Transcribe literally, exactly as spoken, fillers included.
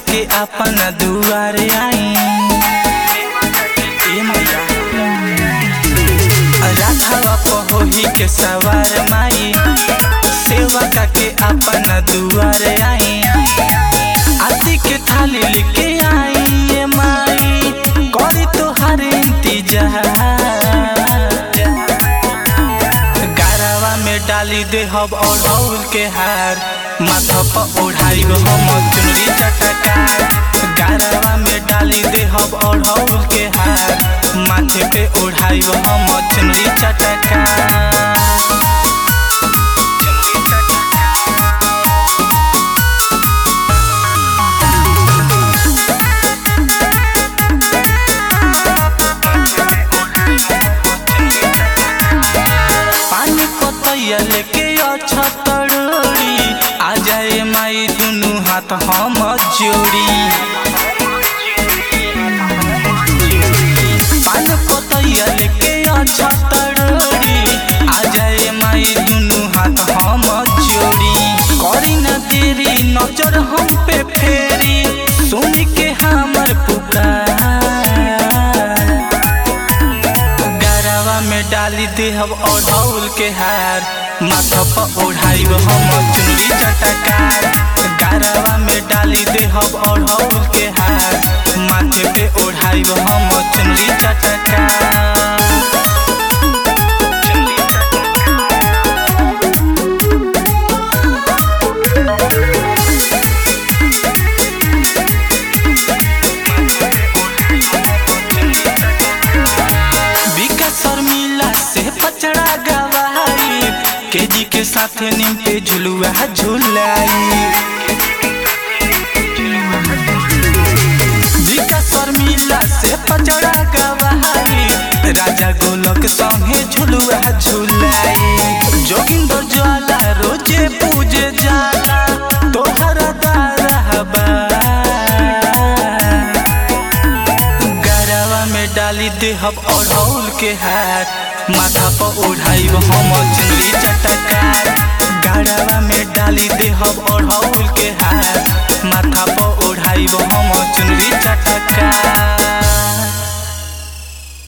के अपन दुआरे आई राधावा पहोही के सवार माई सेवा के अपन दुआरे आई आरती के थाली लेके आई ये माई करी तोहार इंतजार गारवा में डाली दे हब ओढ़ौल के हार माथा पर ओढ़ाई हम चुनरी चटकार गारवा में डाली दे हब ओढ़ौल के हार माथे पे ओढ़ाई हम चुनरी चटकार। लेके अच्छा तड़ोरी आ जाए माई दुनू हाथ हम जोड़ी पान पतैया लेके अच्छा तड़ोरी आ जाए माई दुनू हाथ हम जोड़ी करी न देरी नजर हम पे फेरी सुन के हमर पुकार गरवा में डाली देहब ओढ़ौल के हार माथा पर ओढ़ाई हम चुनरी चटकार गारवा में डाली देहब ओढ़ौल के हार माथे पे ओढ़ाई हम चुनरी चटकार। पचड़ा गवाई केजी के साथ नीम पे झुलुआ झुलाई जीका शर्मिला से पचड़ा गवाई राजा गोलक संगे झुलुआ झुलाई जोगिंदर ज्वाला रोजे पूजे जाला तोहरा दारहबा गरवा में डाली देहब ओढ़ौल के हार माथा पर ओढ़ाई हम चुनरी चटकार गाड़वा में डाली देहब ओढ़ौल के हार माथा पर ओढ़ाई हम चुनरी चटकार।